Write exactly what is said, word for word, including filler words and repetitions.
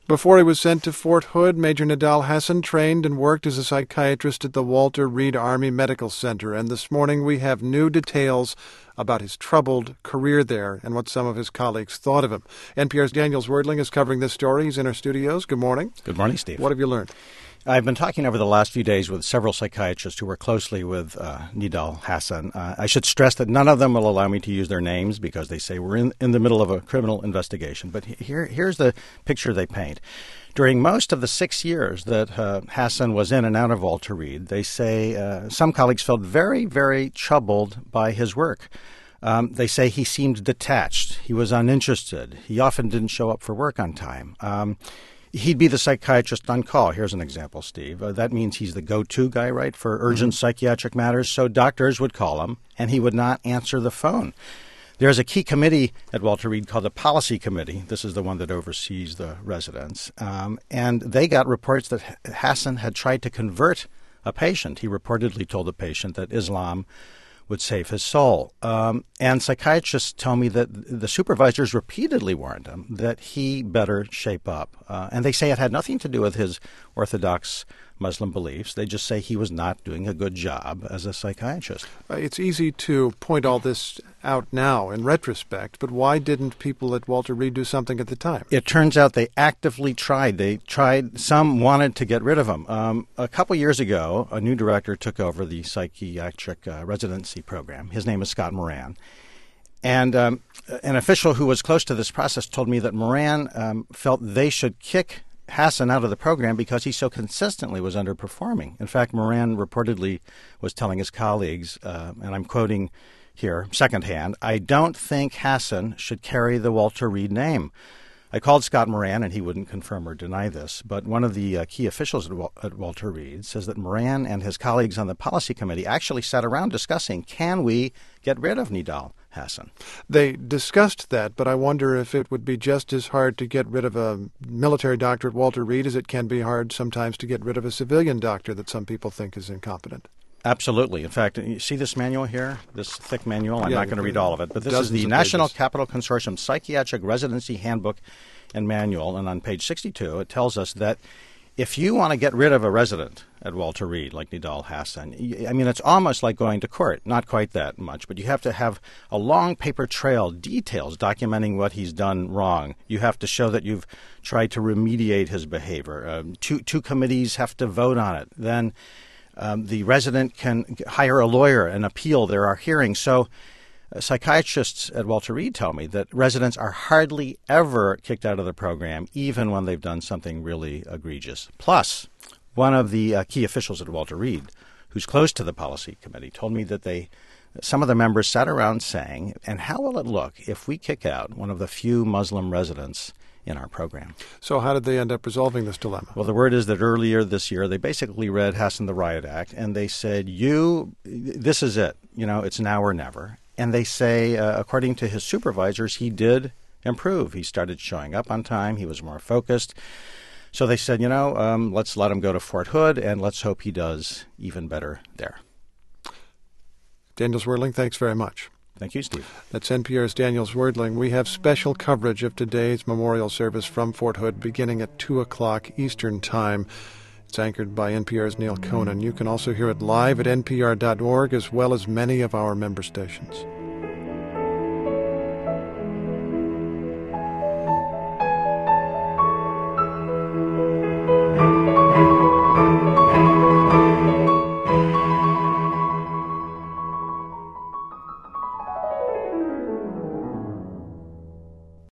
Before he was sent to Fort Hood, Major Nidal Hasan trained and worked as a psychiatrist at the Walter Reed Army Medical Center, and this morning we have new details about his troubled career there and what some of his colleagues thought of him. N P R's Daniel Zwerdling is covering this story. He's in our studios. Good morning. Good morning, Steve. What have you learned? I've been talking over the last few days with several psychiatrists who work closely with uh, Nidal Hasan. Uh, I should stress that none of them will allow me to use their names because they say we're in, in the middle of a criminal investigation. But here, here's the picture they paint. During most of the six years that uh, Hasan was in and out of Walter Reed, they say uh, some colleagues felt very, very troubled by his work. Um, they say he seemed detached. He was uninterested. He often didn't show up for work on time. Um, He'd be the psychiatrist on call. Here's an example, Steve. Uh, that means he's the go-to guy, right, for urgent mm-hmm. psychiatric matters. So doctors would call him, and he would not answer the phone. There's a key committee at Walter Reed called the Policy Committee. This is the one that oversees the residents. Um, and they got reports that Hasan had tried to convert a patient. He reportedly told the patient that Islam would save his soul. Um, and psychiatrists tell me that the supervisors repeatedly warned him that he better shape up. Uh, and they say it had nothing to do with his Orthodox Muslim beliefs. They just say he was not doing a good job as a psychiatrist. Uh, it's easy to point all this out now in retrospect, but why didn't people at Walter Reed do something at the time? It turns out they actively tried. They tried. Some wanted to get rid of him. Um, a couple years ago, a new director took over the psychiatric uh, residency program. His name is Scott Moran. And um, an official who was close to this process told me that Moran um, felt they should kick Hasan out of the program because he so consistently was underperforming. In fact, Moran reportedly was telling his colleagues, uh, and I'm quoting here secondhand, "I don't think Hasan should carry the Walter Reed name." I called Scott Moran, and he wouldn't confirm or deny this, but one of the uh, key officials at, Wal- at Walter Reed says that Moran and his colleagues on the policy committee actually sat around discussing, can we get rid of Nidal Hasan? They discussed that, but I wonder if it would be just as hard to get rid of a military doctor at Walter Reed as it can be hard sometimes to get rid of a civilian doctor that some people think is incompetent. Absolutely. In fact, you see this manual here, this thick manual? I'm yeah, not going to read all of it, but this is the National pages. Capital Consortium Psychiatric Residency Handbook and Manual, and on page sixty-two, it tells us that if you want to get rid of a resident at Walter Reed, like Nidal Hasan, I mean, it's almost like going to court. Not quite that much, but you have to have a long paper trail, details documenting what he's done wrong. You have to show that you've tried to remediate his behavior. Um, two, two committees have to vote on it. Then um, the resident can hire a lawyer and appeal. There are hearings. So uh, psychiatrists at Walter Reed tell me that residents are hardly ever kicked out of the program, even when they've done something really egregious. Plus, one of the uh, key officials at Walter Reed, who's close to the policy committee, told me that they, some of the members sat around saying, and how will it look if we kick out one of the few Muslim residents in our program? So how did they end up resolving this dilemma? Well, the word is that earlier this year, they basically read Hasan the Riot Act, and they said, you, this is it. You know, it's now or never. And they say, uh, according to his supervisors, he did improve. He started showing up on time. He was more focused. So they said, you know, um, let's let him go to Fort Hood, and let's hope he does even better there. Daniel Zwerdling, thanks very much. Thank you, Steve. That's N P R's Daniel Zwerdling. We have special coverage of today's memorial service from Fort Hood beginning at two o'clock Eastern Time. It's anchored by N P R's Neil Conan. You can also hear it live at N P R dot org as well as many of our member stations.